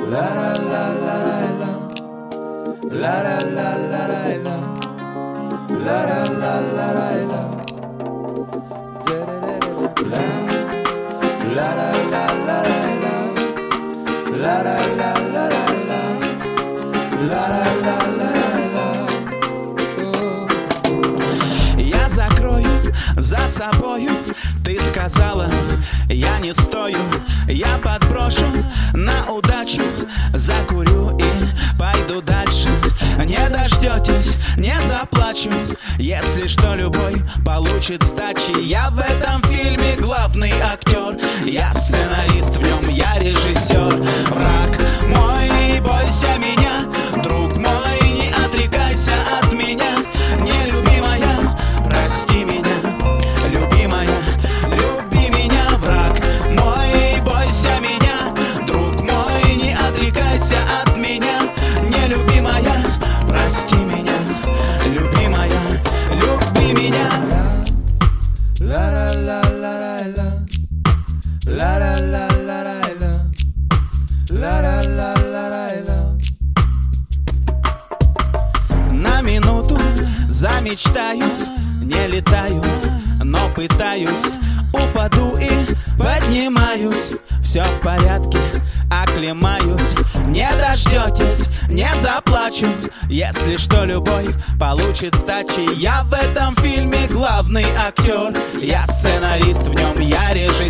Я закрою за собою, ты сказала, я не стою. Я подброшу на удачу, закурю и пойду дальше. Не дождетесь, не заплачу, если что, любой получит сдачи. Я в этом фильме главный актер, я сценарист в нем, я режиссер. Враг мой, не бойся меня, друг мой, не отрекайся от меня. Нелюбимая, прости меня, любимая, люби меня. Враг мой, не бойся меня, друг мой, не отрекайся от меня. Нелюбимая, прости меня, любимая, люби меня. На минуту замечтаюсь, не летаю, но пытаюсь. Упаду и поднимаюсь, все в порядке, оклемаюсь. Не дождетесь, не заплачу, если что, любой получит сдачи. Я в этом фильме главный актер, я сценарист в нем, я режиссер.